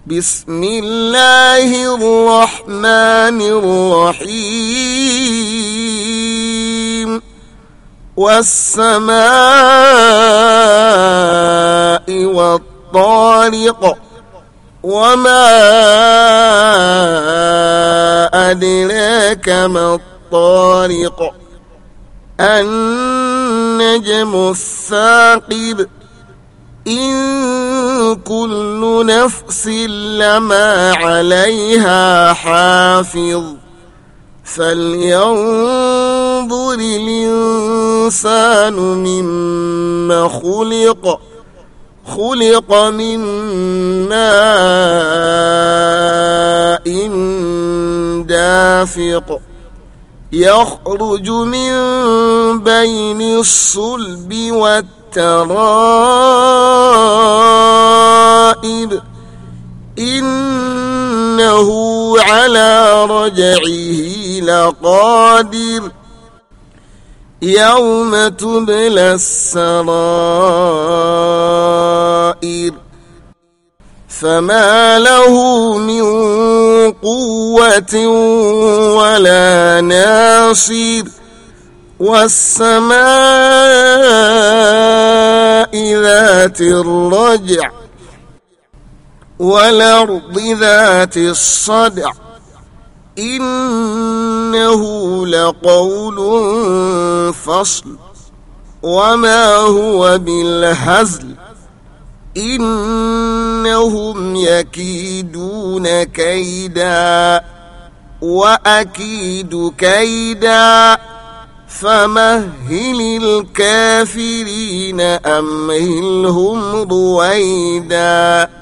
بسم الله الرحمن الرحيم والسماء والطارق وما أدراك ما الطارق النجم الثاقب إن كل نفس لما عليها حافظ فلينظر الإنسان مما خلق من ماء دافق يخرج من بين الصلب والترائب إنه على رجعه لقادر يوم تبلى السرائر فما له من قوة ولا ناصر والسماء ذات الرجع والأرض ذات الصدع إنه لقول فصل وما هو بالهزل إنهم يكيدون كيدا وأكيد كيدا فمهل الكافرين أمهلهم رويدا